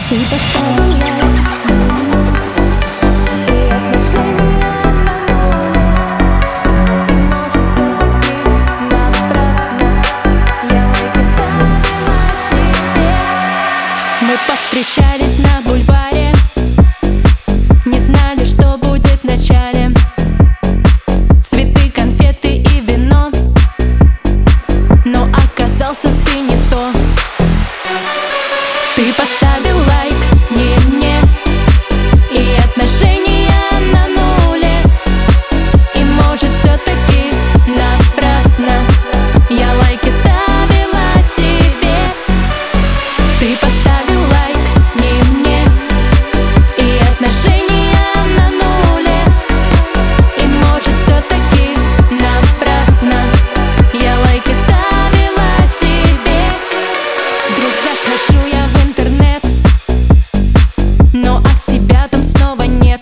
Ты поставил лайк, и отношения мы повстречались на бульваре, не знали, что будет в начале. Цветы, конфеты и вино, но оказался ты не то. Ты поставил лайк не мне, и отношения на нуле. И может все-таки напрасно я лайки ставила тебе. Ты поставил лайк не мне, и отношения на нуле. И может все-таки напрасно я лайки ставила тебе. Вдруг захожу я в интернет, но от тебя там снова нет.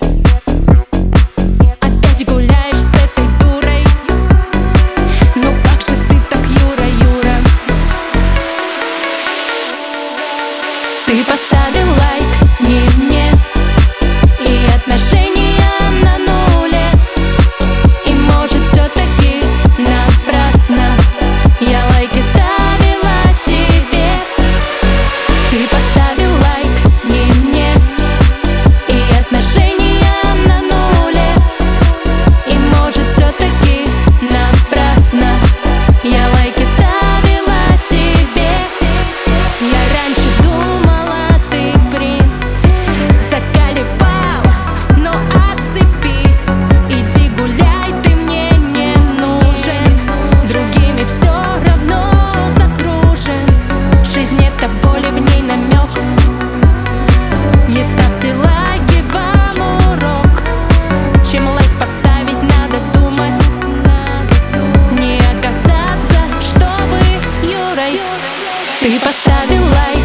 Опять гуляешь с этой дурой. Ну как же ты так, Юра, Юра? Ты поставил лайк не мне, и отношения на нуле. И может все-таки напрасно я лайки ставила тебе. Ты поставил лайк не мне, и отношения на нуле. И может все-таки напрасно я лайки ставила тебе. Я раньше думала, ты принц, заколебал, но отцепись. Иди гуляй, ты мне не нужен. Другими все равно закружен. Жизнь — это боль, и в ней намек. Не ставьте лайки, вам урок. Чем лайк поставить, надо думать. Не оказаться, чтобы Юрой. Ты поставил лайк